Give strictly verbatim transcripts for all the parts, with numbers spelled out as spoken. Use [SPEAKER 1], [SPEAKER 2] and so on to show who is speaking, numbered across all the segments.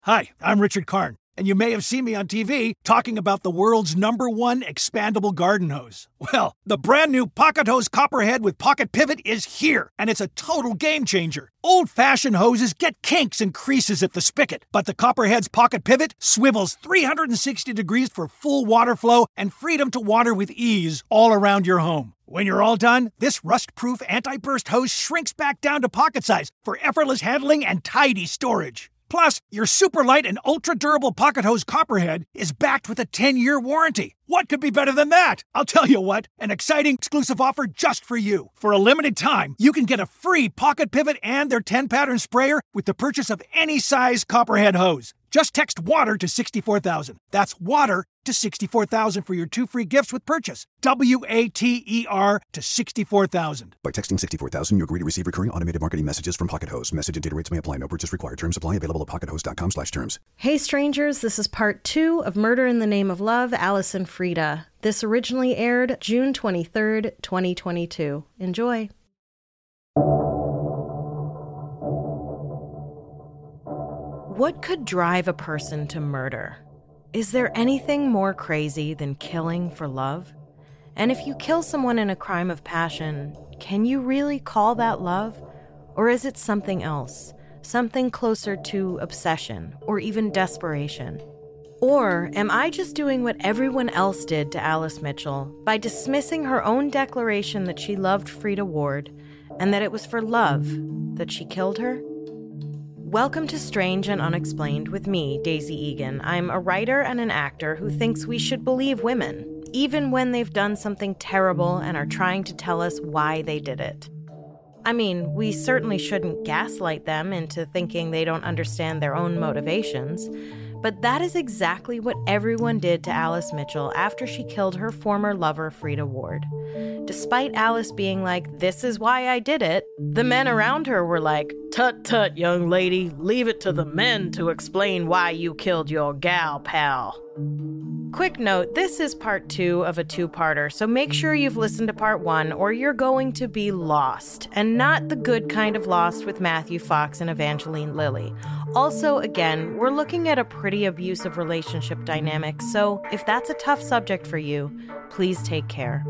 [SPEAKER 1] Hi, I'm Richard Karn, and you may have seen me on T V talking about the world's number one expandable garden hose. Well, the brand new Pocket Hose Copperhead with Pocket Pivot is here, and it's a total game changer. Old-fashioned hoses get kinks and creases at the spigot, but the Copperhead's Pocket Pivot swivels three hundred sixty degrees for full water flow and freedom to water with ease all around your home. When you're all done, this rust-proof anti-burst hose shrinks back down to pocket size for effortless handling and tidy storage. Plus, your super light and ultra-durable Pocket Hose Copperhead is backed with a ten-year warranty. What could be better than that? I'll tell you what, an exciting exclusive offer just for you. For a limited time, you can get a free Pocket Pivot and their ten-pattern sprayer with the purchase of any size Copperhead hose. Just text WATER to sixty-four thousand. That's WATER to sixty-four thousand for your two free gifts with purchase. W A T E R to sixty-four thousand.
[SPEAKER 2] By texting sixty-four thousand, you agree to receive recurring automated marketing messages from Pocket Hose. Message and data rates may apply. No purchase required. Terms apply. Available at pockethose.com slash terms.
[SPEAKER 3] Hey, strangers. This is part two of Murder in the Name of Love, Alice and Frida. This originally aired June twenty-third, twenty twenty-two. Enjoy. What could drive a person to murder? Is there anything more crazy than killing for love? And if you kill someone in a crime of passion, can you really call that love? Or is it something else? Something closer to obsession or even desperation? Or am I just doing what everyone else did to Alice Mitchell by dismissing her own declaration that she loved Frida Ward and that it was for love that she killed her? Welcome to Strange and Unexplained with me, Daisy Egan. I'm a writer and an actor who thinks we should believe women, even when they've done something terrible and are trying to tell us why they did it. I mean, we certainly shouldn't gaslight them into thinking they don't understand their own motivations, but that is exactly what everyone did to Alice Mitchell after she killed her former lover, Frida Ward. Despite Alice being like, "This is why I did it," the men around her were like, "Tut tut, young lady, leave it to the men to explain why you killed your gal pal." Quick note, this is part two of a two-parter, so make sure you've listened to part one or you're going to be lost, and not the good kind of lost with Matthew Fox and Evangeline Lilly. Also, again, we're looking at a pretty abusive relationship dynamic, so if that's a tough subject for you, please take care.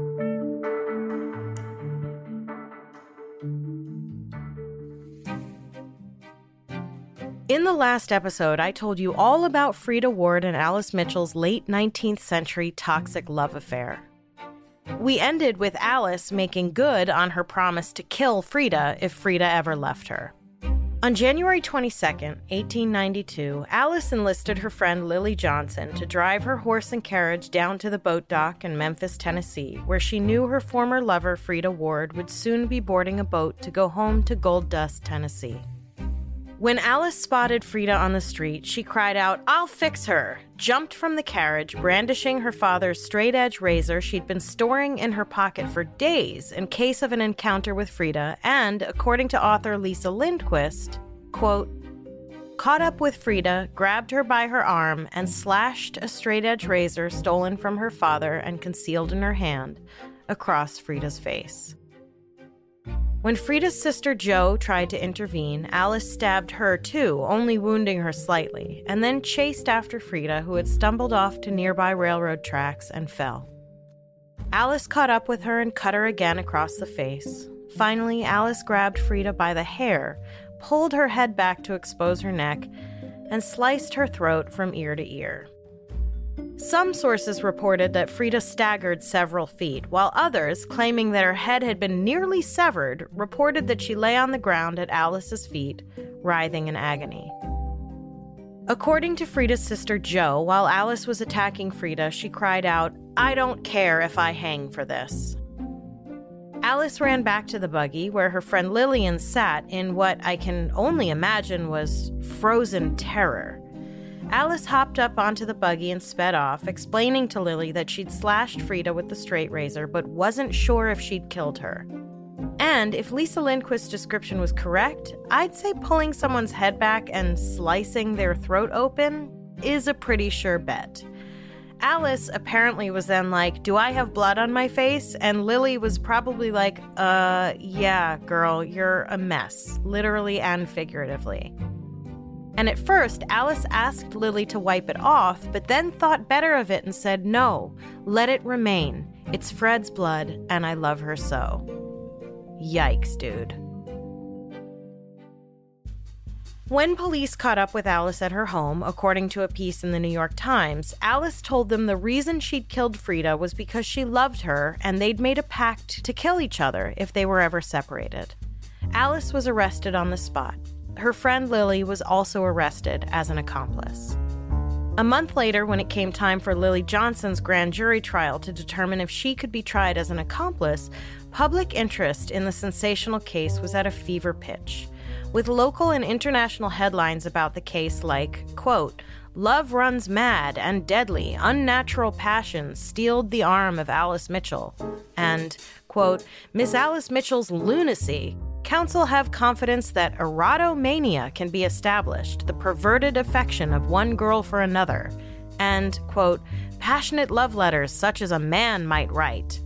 [SPEAKER 3] In the last episode, I told you all about Frida Ward and Alice Mitchell's late nineteenth century toxic love affair. We ended with Alice making good on her promise to kill Frida if Frida ever left her. On January twenty-second, eighteen ninety-two, Alice enlisted her friend Lily Johnson to drive her horse and carriage down to the boat dock in Memphis, Tennessee, where she knew her former lover, Frida Ward, would soon be boarding a boat to go home to Gold Dust, Tennessee. When Alice spotted Frida on the street, she cried out, "I'll fix her!" jumped from the carriage, brandishing her father's straight-edge razor she'd been storing in her pocket for days in case of an encounter with Frida, and, according to author Lisa Lindquist, quote, caught up with Frida, grabbed her by her arm, and slashed a straight-edge razor stolen from her father and concealed in her hand across Frida's face. When Frida's sister Jo tried to intervene, Alice stabbed her too, only wounding her slightly, and then chased after Frida, who had stumbled off to nearby railroad tracks and fell. Alice caught up with her and cut her again across the face. Finally, Alice grabbed Frida by the hair, pulled her head back to expose her neck, and sliced her throat from ear to ear. Some sources reported that Frida staggered several feet, while others, claiming that her head had been nearly severed, reported that she lay on the ground at Alice's feet, writhing in agony. According to Frida's sister Jo, while Alice was attacking Frida, she cried out, "I don't care if I hang for this." Alice ran back to the buggy, where her friend Lillian sat in what I can only imagine was frozen terror. Alice hopped up onto the buggy and sped off, explaining to Lily that she'd slashed Frida with the straight razor, but wasn't sure if she'd killed her. And if Lisa Lindquist's description was correct, I'd say pulling someone's head back and slicing their throat open is a pretty sure bet. Alice apparently was then like, "Do I have blood on my face?" And Lily was probably like, uh, yeah, girl, you're a mess, literally and figuratively. And at first, Alice asked Lily to wipe it off, but then thought better of it and said, no, let it remain. It's Fred's blood, and I love her so. Yikes, dude. When police caught up with Alice at her home, according to a piece in the New York Times, Alice told them the reason she'd killed Frida was because she loved her and they'd made a pact to kill each other if they were ever separated. Alice was arrested on the spot. Her friend Lily was also arrested as an accomplice. A month later, when it came time for Lily Johnson's grand jury trial to determine if she could be tried as an accomplice, public interest in the sensational case was at a fever pitch, with local and international headlines about the case like, quote, "Love runs mad and deadly, unnatural passions steeled the arm of Alice Mitchell," and, quote, "Miss Alice Mitchell's lunacy. Counsel have confidence that erotomania can be established, the perverted affection of one girl for another," and, quote, "passionate love letters such as a man might write."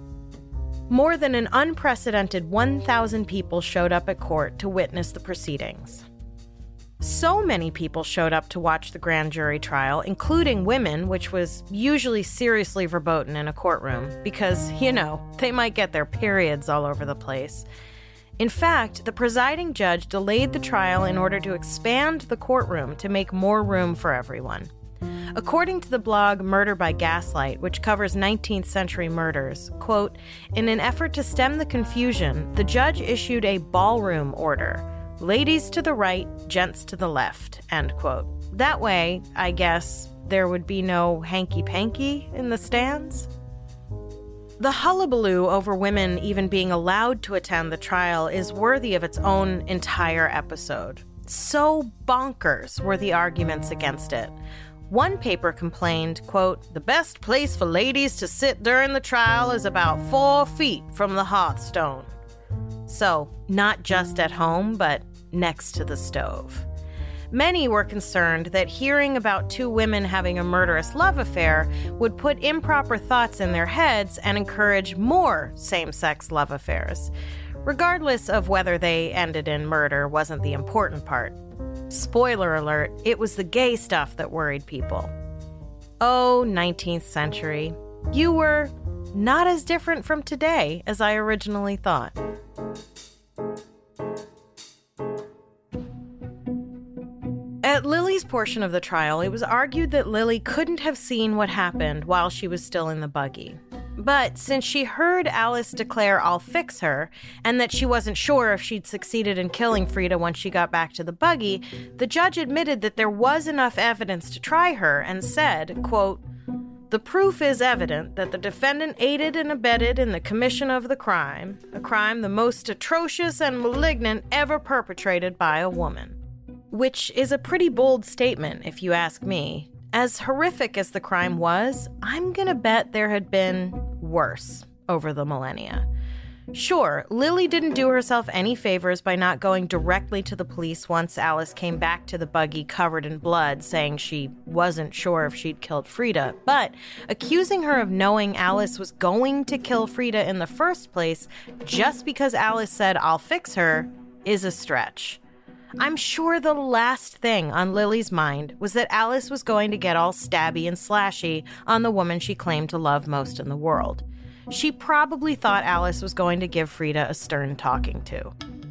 [SPEAKER 3] More than an unprecedented one thousand people showed up at court to witness the proceedings. So many people showed up to watch the grand jury trial, including women, which was usually seriously verboten in a courtroom because, you know, they might get their periods all over the place. In fact, the presiding judge delayed the trial in order to expand the courtroom to make more room for everyone. According to the blog Murder by Gaslight, which covers nineteenth century murders, quote, "In an effort to stem the confusion, the judge issued a ballroom order. Ladies to the right, gents to the left," end quote. That way, I guess, there would be no hanky-panky in the stands? The hullabaloo over women even being allowed to attend the trial is worthy of its own entire episode. So bonkers were the arguments against it. One paper complained, quote, "The best place for ladies to sit during the trial is about four feet from the hearthstone." So, not just at home, but next to the stove. Many were concerned that hearing about two women having a murderous love affair would put improper thoughts in their heads and encourage more same-sex love affairs. Regardless of whether they ended in murder wasn't the important part. Spoiler alert, it was the gay stuff that worried people. Oh, nineteenth century. You were not as different from today as I originally thought. At Lily's portion of the trial, it was argued that Lily couldn't have seen what happened while she was still in the buggy. But since she heard Alice declare, "I'll fix her," and that she wasn't sure if she'd succeeded in killing Frida once she got back to the buggy, the judge admitted that there was enough evidence to try her and said, quote, "The proof is evident that the defendant aided and abetted in the commission of the crime, a crime the most atrocious and malignant ever perpetrated by a woman." Which is a pretty bold statement, if you ask me. As horrific as the crime was, I'm gonna bet there had been worse over the millennia. Sure, Lily didn't do herself any favors by not going directly to the police once Alice came back to the buggy covered in blood, saying she wasn't sure if she'd killed Frida, but accusing her of knowing Alice was going to kill Frida in the first place just because Alice said, "I'll fix her," is a stretch. I'm sure the last thing on Lily's mind was that Alice was going to get all stabby and slashy on the woman she claimed to love most in the world. She probably thought Alice was going to give Frida a stern talking to.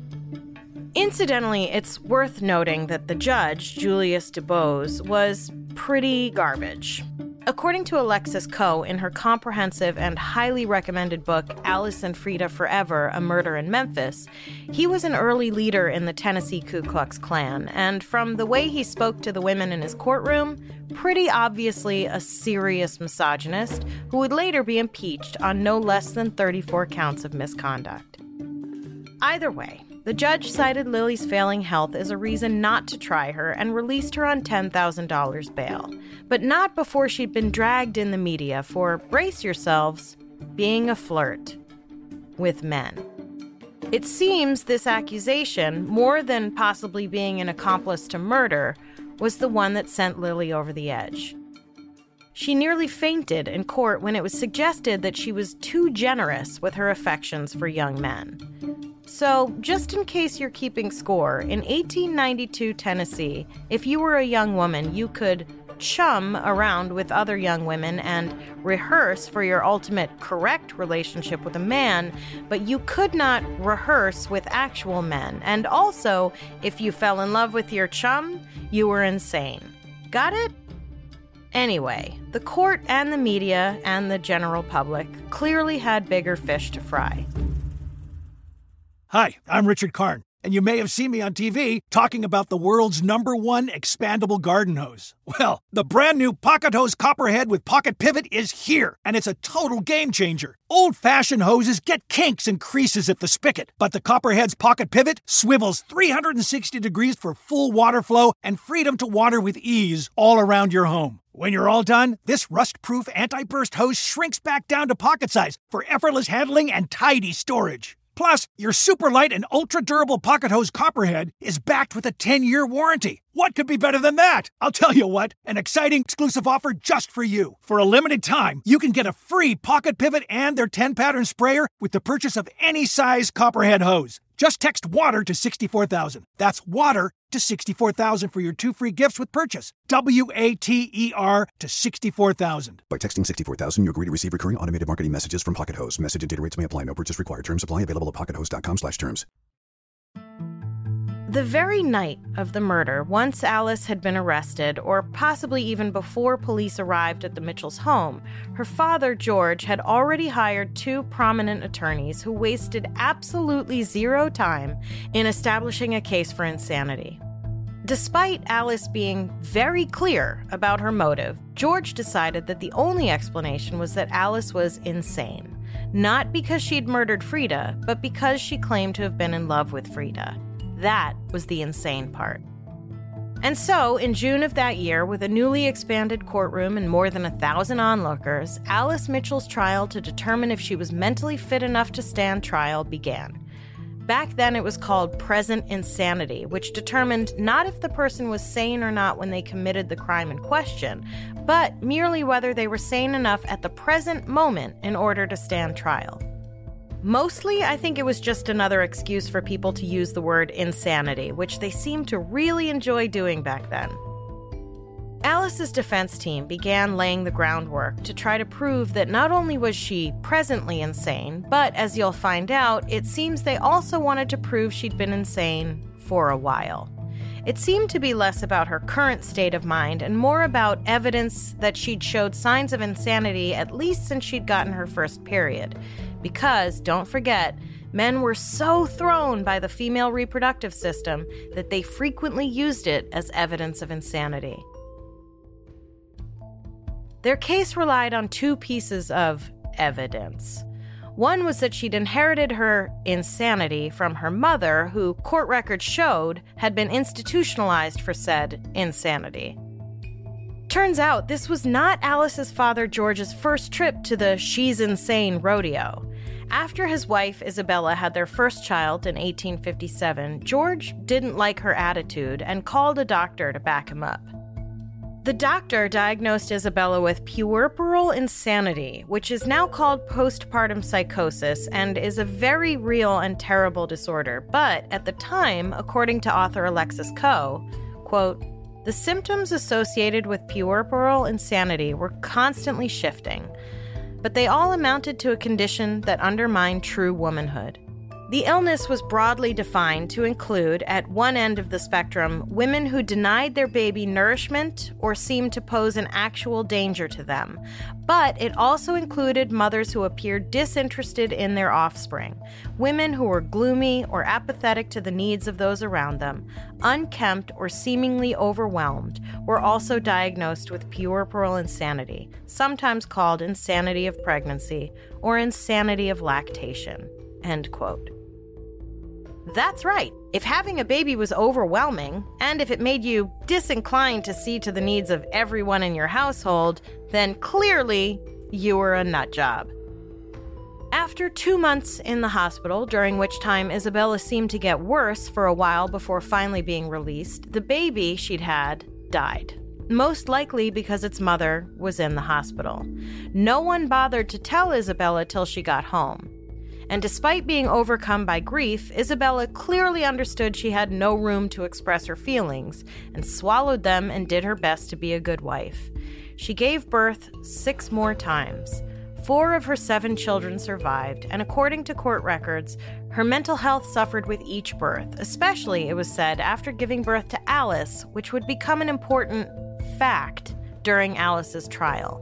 [SPEAKER 3] Incidentally, it's worth noting that the judge, Julius Dubose, was pretty garbage. According to Alexis Coe in her comprehensive and highly recommended book, Alice and Frida Forever, A Murder in Memphis, he was an early leader in the Tennessee Ku Klux Klan, and from the way he spoke to the women in his courtroom, pretty obviously a serious misogynist who would later be impeached on no less than thirty-four counts of misconduct. Either way, the judge cited Lily's failing health as a reason not to try her and released her on ten thousand dollars bail, but not before she'd been dragged in the media for, brace yourselves, being a flirt with men. It seems this accusation, more than possibly being an accomplice to murder, was the one that sent Lily over the edge. She nearly fainted in court when it was suggested that she was too generous with her affections for young men. So, just in case you're keeping score, in eighteen ninety-two Tennessee, if you were a young woman, you could chum around with other young women and rehearse for your ultimate correct relationship with a man, but you could not rehearse with actual men. And also, if you fell in love with your chum, you were insane. Got it? Anyway, the court and the media and the general public clearly had bigger fish to fry.
[SPEAKER 1] Hi, I'm Richard Karn, and you may have seen me on T V talking about the world's number one expandable garden hose. Well, the brand new Pocket Hose Copperhead with Pocket Pivot is here, and it's a total game changer. Old-fashioned hoses get kinks and creases at the spigot, but the Copperhead's Pocket Pivot swivels three hundred sixty degrees for full water flow and freedom to water with ease all around your home. When you're all done, this rust-proof anti-burst hose shrinks back down to pocket size for effortless handling and tidy storage. Plus, your super light and ultra-durable Pocket Hose Copperhead is backed with a ten-year warranty. What could be better than that? I'll tell you what, an exciting exclusive offer just for you. For a limited time, you can get a free Pocket Pivot and their ten-pattern sprayer with the purchase of any size Copperhead hose. Just text WATER to sixty-four thousand. That's WATER to sixty-four thousand for your two free gifts with purchase. W A T E R to sixty-four thousand.
[SPEAKER 2] By texting sixty-four thousand, you agree to receive recurring automated marketing messages from Pocket Hose. Message and data rates may apply. No purchase required. Terms apply. Available at pockethose.com slash terms.
[SPEAKER 3] The very night of the murder, once Alice had been arrested, or possibly even before police arrived at the Mitchells' home, her father, George, had already hired two prominent attorneys who wasted absolutely zero time in establishing a case for insanity. Despite Alice being very clear about her motive, George decided that the only explanation was that Alice was insane. Not because she'd murdered Frida, but because she claimed to have been in love with Frida. That was the insane part. And so, in June of that year, with a newly expanded courtroom and more than a thousand onlookers, Alice Mitchell's trial to determine if she was mentally fit enough to stand trial began. Back then, it was called present insanity, which determined not if the person was sane or not when they committed the crime in question, but merely whether they were sane enough at the present moment in order to stand trial. Mostly, I think it was just another excuse for people to use the word insanity, which they seemed to really enjoy doing back then. Alice's defense team began laying the groundwork to try to prove that not only was she presently insane, but as you'll find out, it seems they also wanted to prove she'd been insane for a while. It seemed to be less about her current state of mind and more about evidence that she'd showed signs of insanity at least since she'd gotten her first period. Because, don't forget, men were so thrown by the female reproductive system that they frequently used it as evidence of insanity. Their case relied on two pieces of evidence. One was that she'd inherited her insanity from her mother, who court records showed had been institutionalized for said insanity. Turns out this was not Alice's father George's first trip to the She's Insane rodeo. After his wife Isabella had their first child in eighteen fifty-seven, George didn't like her attitude and called a doctor to back him up. The doctor diagnosed Isabella with puerperal insanity, which is now called postpartum psychosis and is a very real and terrible disorder. But at the time, according to author Alexis Coe, quote, the symptoms associated with puerperal insanity were constantly shifting, but they all amounted to a condition that undermined true womanhood. The illness was broadly defined to include, at one end of the spectrum, women who denied their baby nourishment or seemed to pose an actual danger to them. But it also included mothers who appeared disinterested in their offspring, women who were gloomy or apathetic to the needs of those around them, unkempt or seemingly overwhelmed, were also diagnosed with puerperal insanity, sometimes called insanity of pregnancy or insanity of lactation. End quote. That's right. If having a baby was overwhelming, and if it made you disinclined to see to the needs of everyone in your household, then clearly you were a nut job. After two months in the hospital, during which time Isabella seemed to get worse for a while before finally being released, the baby she'd had died. Most likely because its mother was in the hospital. No one bothered to tell Isabella till she got home. And despite being overcome by grief, Isabella clearly understood she had no room to express her feelings and swallowed them and did her best to be a good wife. She gave birth six more times. Four of her seven children survived, and according to court records, her mental health suffered with each birth, especially, it was said, after giving birth to Alice, which would become an important fact during Alice's trial.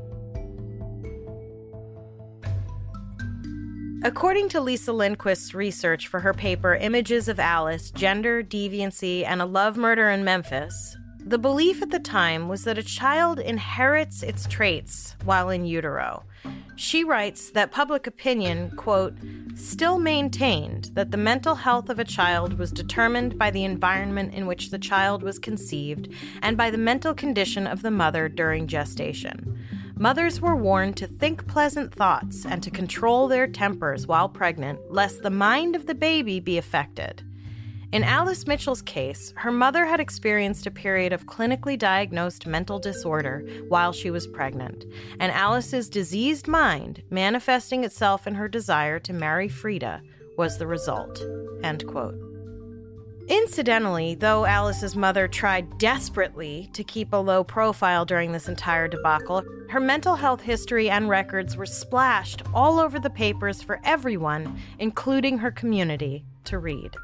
[SPEAKER 3] According to Lisa Lindquist's research for her paper Images of Alice, Gender, Deviancy, and a Love Murder in Memphis, the belief at the time was that a child inherits its traits while in utero. She writes that public opinion, quote, still maintained that the mental health of a child was determined by the environment in which the child was conceived and by the mental condition of the mother during gestation. Mothers were warned to think pleasant thoughts and to control their tempers while pregnant, lest the mind of the baby be affected. In Alice Mitchell's case, her mother had experienced a period of clinically diagnosed mental disorder while she was pregnant, and Alice's diseased mind, manifesting itself in her desire to marry Frida, was the result. End quote. Incidentally, though Alice's mother tried desperately to keep a low profile during this entire debacle, her mental health history and records were splashed all over the papers for everyone, including her community, to read.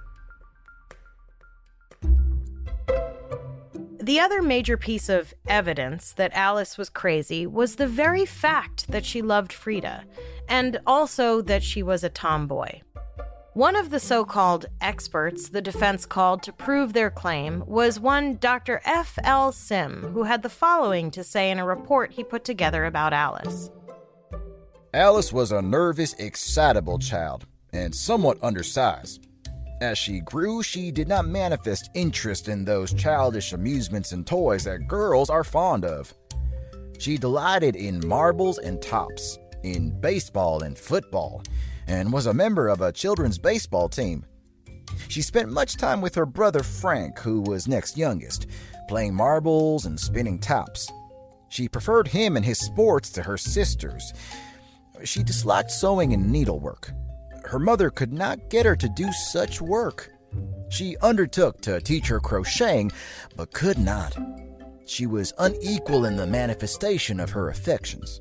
[SPEAKER 3] The other major piece of evidence that Alice was crazy was the very fact that she loved Frida, and also that she was a tomboy. One of the so-called experts the defense called to prove their claim was one Doctor F L Sim, who had the following to say in a report he put together about Alice.
[SPEAKER 4] Alice was a nervous, excitable child, and somewhat undersized. As she grew, she did not manifest interest in those childish amusements and toys that girls are fond of. She delighted in marbles and tops, in baseball and football, and was a member of a children's baseball team. She spent much time with her brother Frank, who was next youngest, playing marbles and spinning tops. She preferred him and his sports to her sisters. She disliked sewing and needlework. Her mother could not get her to do such work. She undertook to teach her crocheting, but could not. She was unequal in the manifestation of her affections.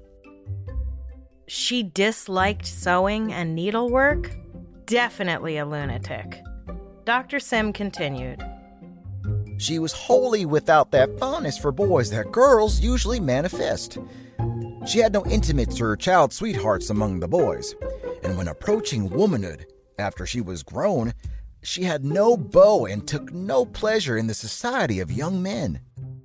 [SPEAKER 3] She disliked sewing and needlework? Definitely a lunatic. Doctor Sim continued.
[SPEAKER 4] She was wholly without that fondness for boys that girls usually manifest. She had no intimates or child sweethearts among the boys, and when approaching womanhood, after she was grown, she had no beau and took no pleasure in the society of young men.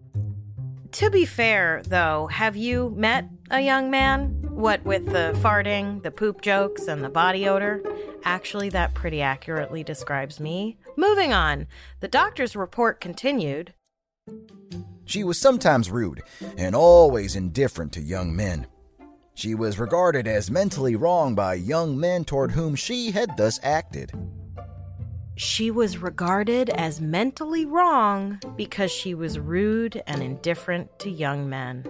[SPEAKER 3] To be fair, though, have you met a young man? What with the farting, the poop jokes, and the body odor? Actually, that pretty accurately describes me. Moving on, the doctor's report continued.
[SPEAKER 4] She was sometimes rude and always indifferent to young men. She was regarded as mentally wrong by young men toward whom she had thus acted.
[SPEAKER 3] She was regarded as mentally wrong because she was rude and indifferent to young men.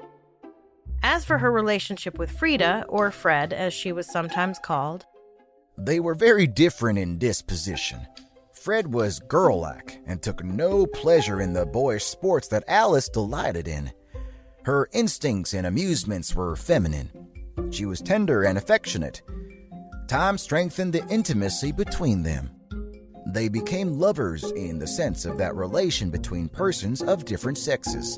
[SPEAKER 3] As for her relationship with Frida, or Fred as she was sometimes called,
[SPEAKER 4] they were very different in disposition. Fred was girl-like and took no pleasure in the boyish sports that Alice delighted in. Her instincts and amusements were feminine. She was tender and affectionate. Time strengthened the intimacy between them. They became lovers in the sense of that relation between persons of different sexes.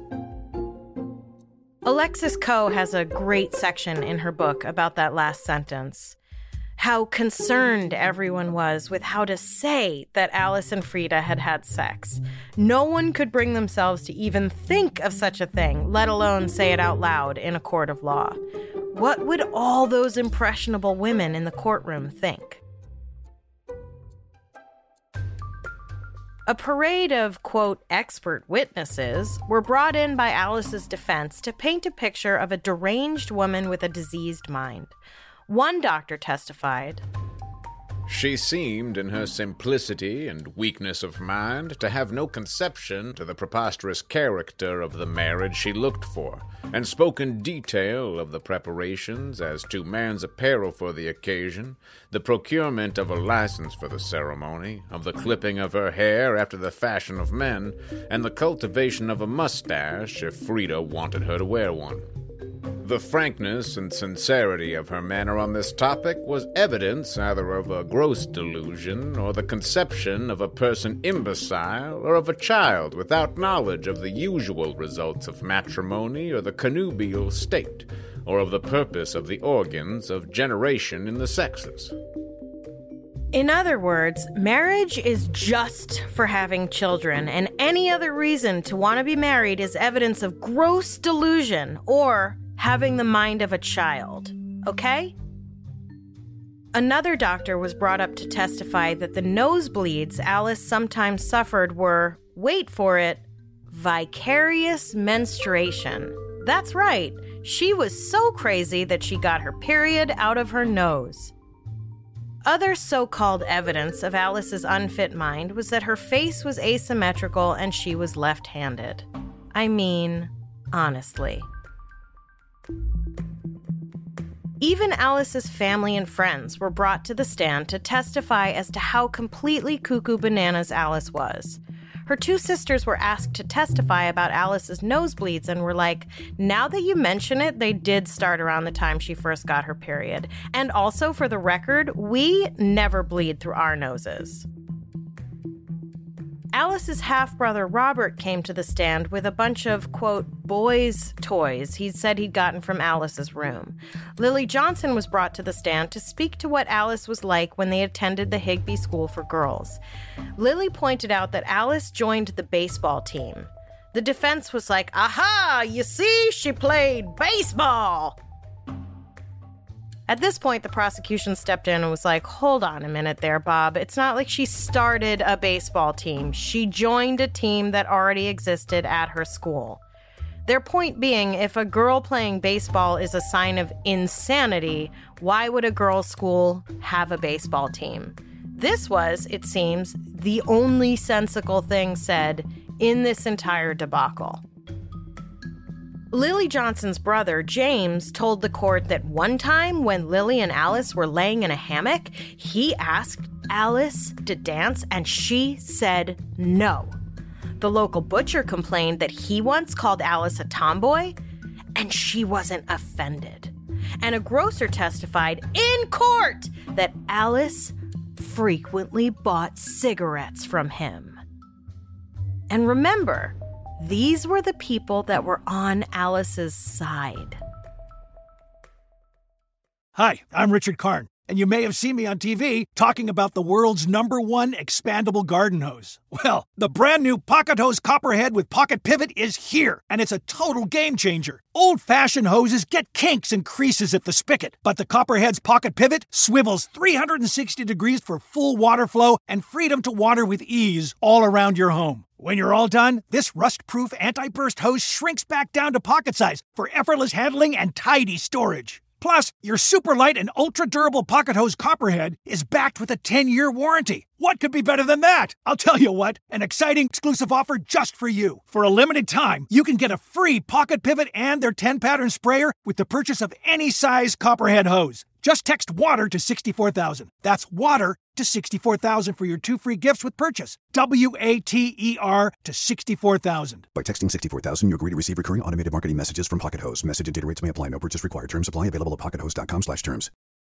[SPEAKER 3] Alexis Coe has a great section in her book about that last sentence. How concerned everyone was with how to say that Alice and Frida had had sex. No one could bring themselves to even think of such a thing, let alone say it out loud in a court of law. What would all those impressionable women in the courtroom think? A parade of, quote, expert witnesses were brought in by Alice's defense to paint a picture of a deranged woman with a diseased mind. One doctor testified,
[SPEAKER 5] She seemed, in her simplicity and weakness of mind, to have no conception to the preposterous character of the marriage she looked for, and spoke in detail of the preparations as to man's apparel for the occasion, the procurement of a license for the ceremony, of the clipping of her hair after the fashion of men, and the cultivation of a mustache if Frida wanted her to wear one. The frankness and sincerity of her manner on this topic was evidence either of a gross delusion or the conception of a person imbecile or of a child without knowledge of the usual results of matrimony or the connubial state, or of the purpose of the organs of generation in the sexes.
[SPEAKER 3] In other words, marriage is just for having children, and any other reason to want to be married is evidence of gross delusion or having the mind of a child, okay? Another doctor was brought up to testify that the nosebleeds Alice sometimes suffered were, wait for it, vicarious menstruation. That's right, she was so crazy that she got her period out of her nose. Other so-called evidence of Alice's unfit mind was that her face was asymmetrical and she was left-handed. I mean, honestly. Even Alice's family and friends were brought to the stand to testify as to how completely cuckoo bananas Alice was. Her two sisters were asked to testify about Alice's nosebleeds and were like, now that you mention it, they did start around the time she first got her period. And also, for the record, we never bleed through our noses. Alice's half-brother Robert came to the stand with a bunch of, quote, boys' toys he said he'd gotten from Alice's room. Lily Johnson was brought to the stand to speak to what Alice was like when they attended the Higbee School for Girls. Lily pointed out that Alice joined the baseball team. The defense was like, aha, you see, she played baseball! At this point, the prosecution stepped in and was like, hold on a minute there, Bob. It's not like she started a baseball team. She joined a team that already existed at her school. Their point being, if a girl playing baseball is a sign of insanity, why would a girls' school have a baseball team? This was, it seems, the only sensical thing said in this entire debacle. Lily Johnson's brother, James, told the court that one time when Lily and Alice were laying in a hammock, he asked Alice to dance and she said no. The local butcher complained that he once called Alice a tomboy and she wasn't offended. And a grocer testified in court that Alice frequently bought cigarettes from him. And remember, these were the people that were on Alice's side.
[SPEAKER 1] Hi, I'm Richard Karn, and you may have seen me on T V talking about the world's number one expandable garden hose. Well, the brand new Pocket Hose Copperhead with Pocket Pivot is here, and it's a total game changer. Old-fashioned hoses get kinks and creases at the spigot, but the Copperhead's Pocket Pivot swivels three hundred sixty degrees for full water flow and freedom to water with ease all around your home. When you're all done, this rust-proof anti-burst hose shrinks back down to pocket size for effortless handling and tidy storage. Plus, your super light and ultra-durable Pocket Hose Copperhead is backed with a ten-year warranty. What could be better than that? I'll tell you what, an exciting exclusive offer just for you. For a limited time, you can get a free Pocket Pivot and their ten-pattern sprayer with the purchase of any size Copperhead hose. Just text WATER to sixty-four thousand. That's WATER to sixty-four thousand for your two free gifts with purchase. W A T E R to sixty-four thousand.
[SPEAKER 2] By texting sixty-four thousand, you agree to receive recurring automated marketing messages from Pocket Hose. Message and data rates may apply. No purchase required. Terms apply. Available at pockethose.com slash terms.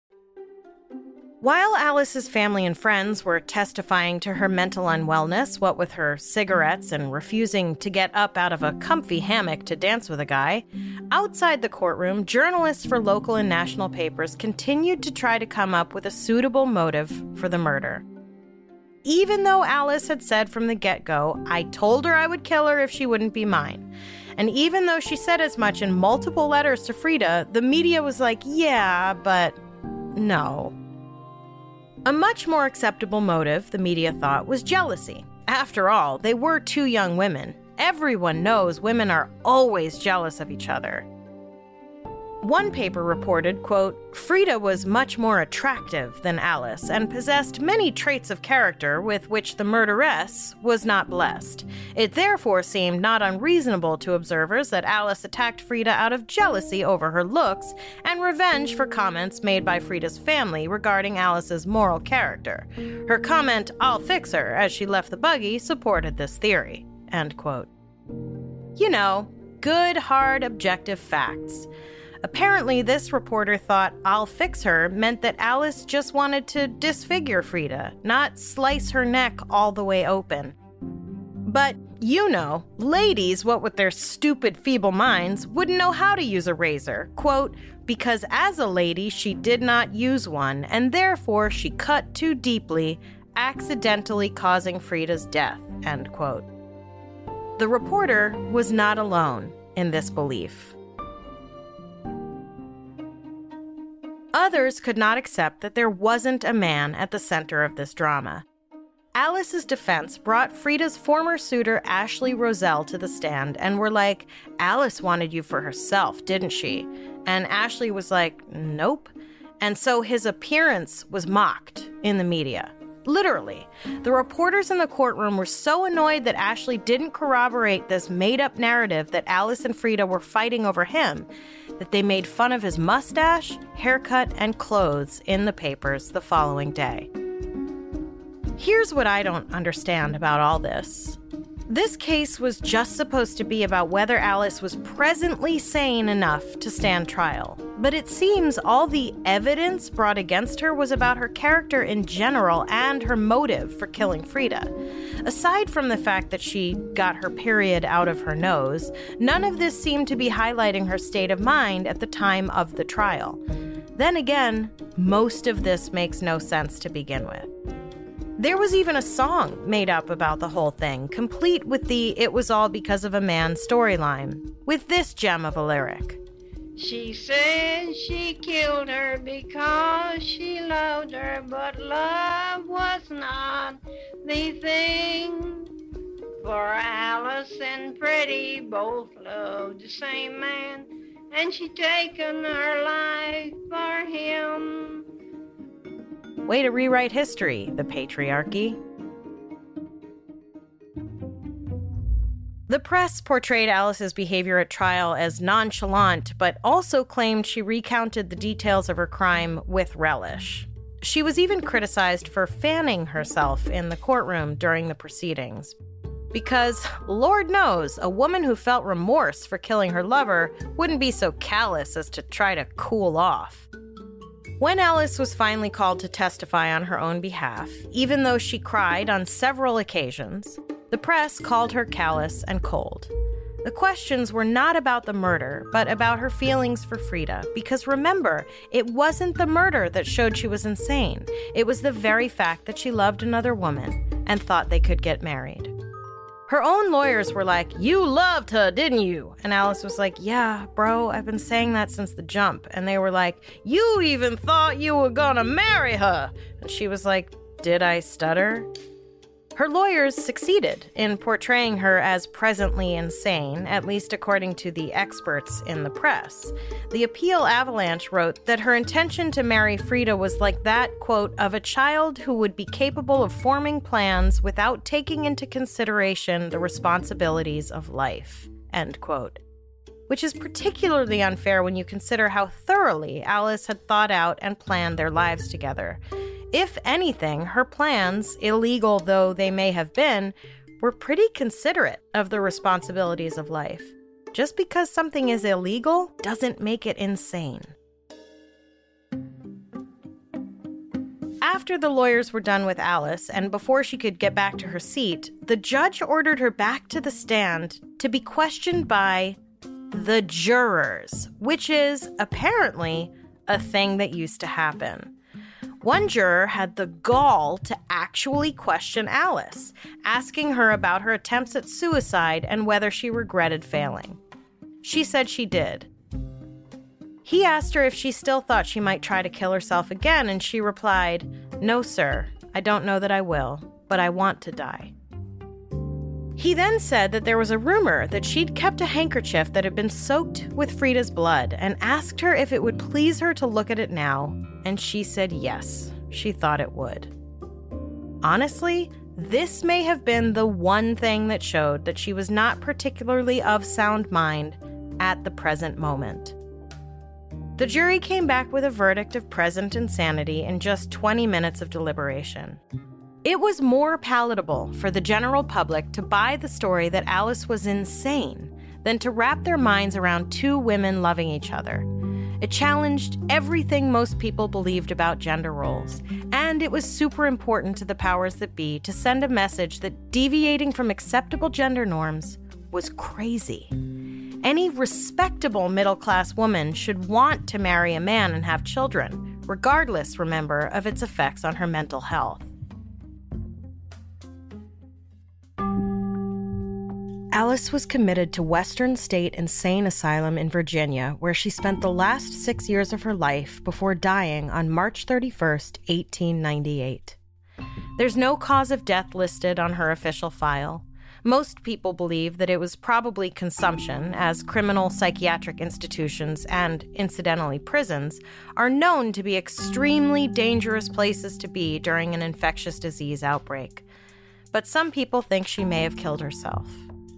[SPEAKER 3] While Alice's family and friends were testifying to her mental unwellness, what with her cigarettes and refusing to get up out of a comfy hammock to dance with a guy, outside the courtroom, journalists for local and national papers continued to try to come up with a suitable motive for the murder. Even though Alice had said from the get-go, I told her I would kill her if she wouldn't be mine. And even though she said as much in multiple letters to Frida, the media was like, yeah, but no. A much more acceptable motive, the media thought, was jealousy. After all, they were two young women. Everyone knows women are always jealous of each other. One paper reported, quote, Frida was much more attractive than Alice and possessed many traits of character with which the murderess was not blessed. It therefore seemed not unreasonable to observers that Alice attacked Frida out of jealousy over her looks and revenge for comments made by Frida's family regarding Alice's moral character. Her comment, I'll fix her, as she left the buggy, supported this theory, end quote. You know, good, hard, objective facts. Apparently, this reporter thought I'll fix her meant that Alice just wanted to disfigure Frida, not slice her neck all the way open. But, you know, ladies, what with their stupid, feeble minds, wouldn't know how to use a razor. Quote, because as a lady, she did not use one, and therefore she cut too deeply, accidentally causing Frida's death, end quote. The reporter was not alone in this belief. Others could not accept that there wasn't a man at the center of this drama. Alice's defense brought Frida's former suitor Ashley Roselle to the stand and were like, Alice wanted you for herself, didn't she? And Ashley was like, nope. And so his appearance was mocked in the media. Literally. The reporters in the courtroom were so annoyed that Ashley didn't corroborate this made-up narrative that Alice and Frida were fighting over him that they made fun of his mustache, haircut, and clothes in the papers the following day. Here's what I don't understand about all this. This case was just supposed to be about whether Alice was presently sane enough to stand trial. But it seems all the evidence brought against her was about her character in general and her motive for killing Frida. Aside from the fact that she got her period out of her nose, none of this seemed to be highlighting her state of mind at the time of the trial. Then again, most of this makes no sense to begin with. There was even a song made up about the whole thing, complete with the "It was all because of a man" storyline, with this gem of a lyric.
[SPEAKER 6] She said she killed her because she loved her, but love was not the thing. For Alice and Freddie both loved the same man, and she taken her life for him.
[SPEAKER 3] Way to rewrite history, the patriarchy. The press portrayed Alice's behavior at trial as nonchalant, but also claimed she recounted the details of her crime with relish. She was even criticized for fanning herself in the courtroom during the proceedings. Because, Lord knows, a woman who felt remorse for killing her lover wouldn't be so callous as to try to cool off. When Alice was finally called to testify on her own behalf, even though she cried on several occasions, the press called her callous and cold. The questions were not about the murder, but about her feelings for Frida, because remember, it wasn't the murder that showed she was insane. It was the very fact that she loved another woman and thought they could get married. Her own lawyers were like, you loved her, didn't you? And Alice was like, yeah, bro, I've been saying that since the jump. And they were like, you even thought you were gonna marry her. And she was like, did I stutter? Her lawyers succeeded in portraying her as presently insane, at least according to the experts in the press. The Appeal Avalanche wrote that her intention to marry Frida was like that, quote, of a child who would be capable of forming plans without taking into consideration the responsibilities of life, end quote. Which is particularly unfair when you consider how thoroughly Alice had thought out and planned their lives together. If anything, her plans, illegal though they may have been, were pretty considerate of the responsibilities of life. Just because something is illegal doesn't make it insane. After the lawyers were done with Alice, and before she could get back to her seat, the judge ordered her back to the stand to be questioned by the jurors, which is, apparently, a thing that used to happen. One juror had the gall to actually question Alice, asking her about her attempts at suicide and whether she regretted failing. She said she did. He asked her if she still thought she might try to kill herself again, and she replied, "No, sir, I don't know that I will, but I want to die." He then said that there was a rumor that she'd kept a handkerchief that had been soaked with Frida's blood and asked her if it would please her to look at it now, and she said yes, she thought it would. Honestly, this may have been the one thing that showed that she was not particularly of sound mind at the present moment. The jury came back with a verdict of present insanity in just twenty minutes of deliberation. It was more palatable for the general public to buy the story that Alice was insane than to wrap their minds around two women loving each other. It challenged everything most people believed about gender roles, and it was super important to the powers that be to send a message that deviating from acceptable gender norms was crazy. Any respectable middle-class woman should want to marry a man and have children, regardless, remember, of its effects on her mental health. Alice was committed to Western State Insane Asylum in Virginia, where she spent the last six years of her life before dying on March thirty-first, eighteen ninety-eight. There's no cause of death listed on her official file. Most people believe that it was probably consumption, as criminal psychiatric institutions and, incidentally, prisons are known to be extremely dangerous places to be during an infectious disease outbreak. But some people think she may have killed herself.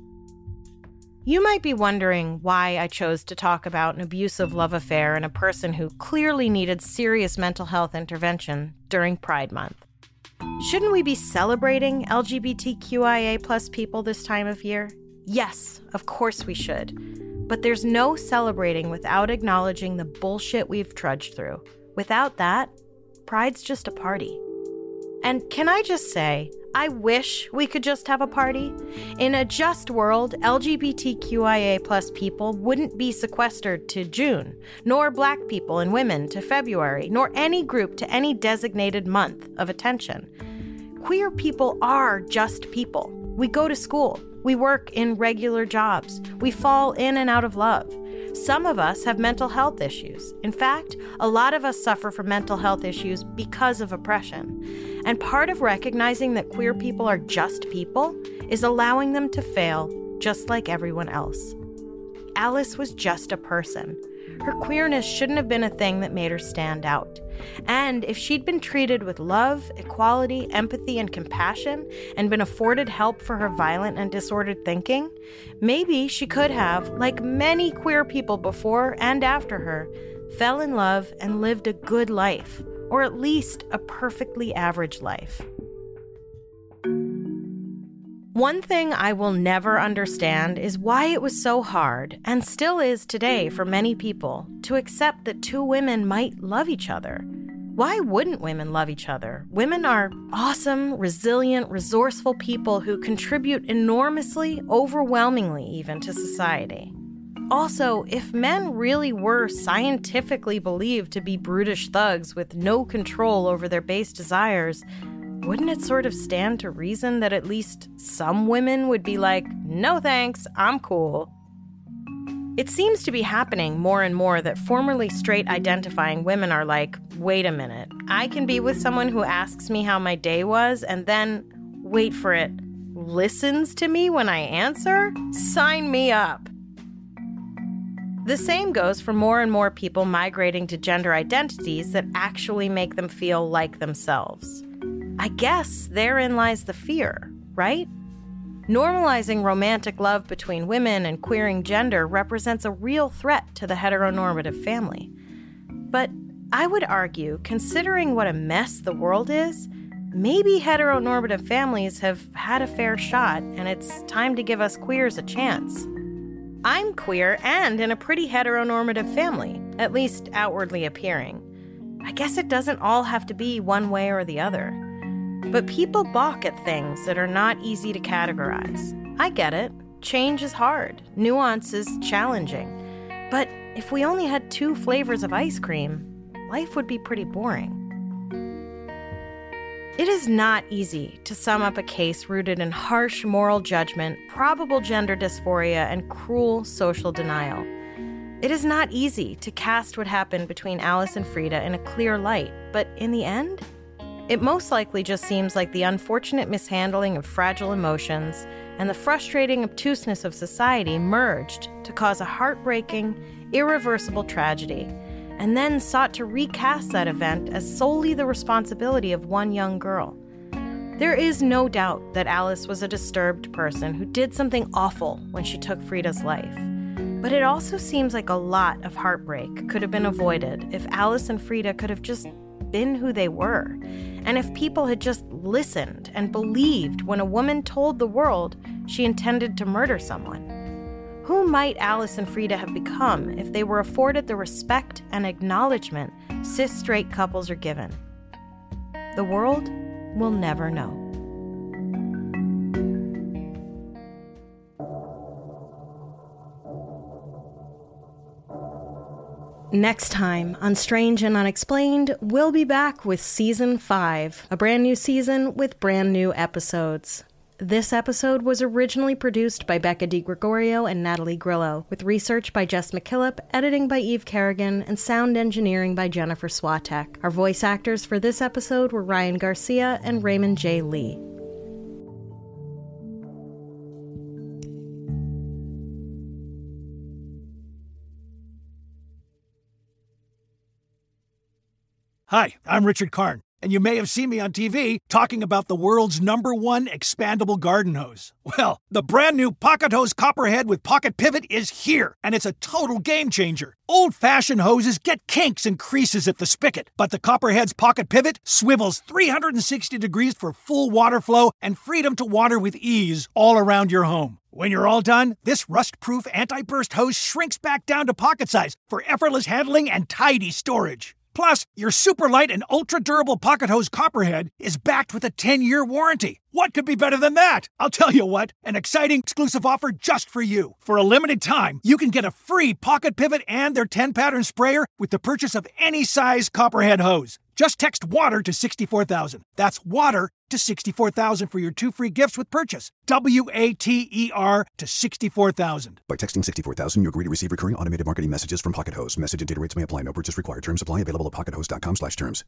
[SPEAKER 3] You might be wondering why I chose to talk about an abusive love affair and a person who clearly needed serious mental health intervention during Pride Month. Shouldn't we be celebrating L G B T Q I A plus people this time of year? Yes, of course we should. But there's no celebrating without acknowledging the bullshit we've trudged through. Without that, Pride's just a party. And can I just say, I wish we could just have a party. In a just world, L G B T Q I A plus people wouldn't be sequestered to June, nor Black people and women to February, nor any group to any designated month of attention. Queer people are just people. We go to school. We work in regular jobs. We fall in and out of love. Some of us have mental health issues. In fact, a lot of us suffer from mental health issues because of oppression. And part of recognizing that queer people are just people is allowing them to fail just like everyone else. Alice was just a person. Her queerness shouldn't have been a thing that made her stand out. And if she'd been treated with love, equality, empathy, and compassion, and been afforded help for her violent and disordered thinking, maybe she could have, like many queer people before and after her, fell in love and lived a good life, or at least a perfectly average life. One thing I will never understand is why it was so hard, and still is today for many people, to accept that two women might love each other. Why wouldn't women love each other? Women are awesome, resilient, resourceful people who contribute enormously, overwhelmingly even, to society. Also, if men really were scientifically believed to be brutish thugs with no control over their base desires, wouldn't it sort of stand to reason that at least some women would be like, no thanks, I'm cool? It seems to be happening more and more that formerly straight identifying women are like, wait a minute, I can be with someone who asks me how my day was and then, wait for it, listens to me when I answer? Sign me up. The same goes for more and more people migrating to gender identities that actually make them feel like themselves. I guess therein lies the fear, right? Normalizing romantic love between women and queering gender represents a real threat to the heteronormative family. But I would argue, considering what a mess the world is, maybe heteronormative families have had a fair shot, and it's time to give us queers a chance. I'm queer and in a pretty heteronormative family, at least outwardly appearing. I guess it doesn't all have to be one way or the other. But people balk at things that are not easy to categorize. I get it. Change is hard. Nuance is challenging. But if we only had two flavors of ice cream, life would be pretty boring. It is not easy to sum up a case rooted in harsh moral judgment, probable gender dysphoria, and cruel social denial. It is not easy to cast what happened between Alice and Frida in a clear light, but in the end, it most likely just seems like the unfortunate mishandling of fragile emotions and the frustrating obtuseness of society merged to cause a heartbreaking, irreversible tragedy, and then sought to recast that event as solely the responsibility of one young girl. There is no doubt that Alice was a disturbed person who did something awful when she took Frida's life. But it also seems like a lot of heartbreak could have been avoided if Alice and Frida could have just been who they were, and if people had just listened and believed when a woman told the world she intended to murder someone. Who might Alice and Frida have become if they were afforded the respect and acknowledgement cis straight couples are given? The world will never know. Next time on Strange and Unexplained, we'll be back with Season five, a brand new season with brand new episodes. This episode was originally produced by Becca DiGregorio and Natalie Grillo, with research by Jess McKillop, editing by Eve Kerrigan, and sound engineering by Jennifer Swatek. Our voice actors for this episode were Ryan Garcia and Raymond J. Lee.
[SPEAKER 1] Hi, I'm Richard Karn, and you may have seen me on T V talking about the world's number one expandable garden hose. Well, the brand new Pocket Hose Copperhead with Pocket Pivot is here, and it's a total game changer. Old-fashioned hoses get kinks and creases at the spigot, but the Copperhead's Pocket Pivot swivels three hundred sixty degrees for full water flow and freedom to water with ease all around your home. When you're all done, this rust-proof anti-burst hose shrinks back down to pocket size for effortless handling and tidy storage. Plus, your super light and ultra-durable Pocket Hose Copperhead is backed with a ten-year warranty. What could be better than that? I'll tell you what, an exciting exclusive offer just for you. For a limited time, you can get a free Pocket Pivot and their ten-pattern sprayer with the purchase of any size Copperhead hose. Just text WATER to sixty-four thousand. That's WATER to sixty-four thousand for your two free gifts with purchase. W A T E R to sixty-four thousand.
[SPEAKER 2] By texting sixty-four thousand, you agree to receive recurring automated marketing messages from Pocket Hose. Message and data rates may apply. No purchase required. Terms apply. Available at pocket hose dot com slash terms.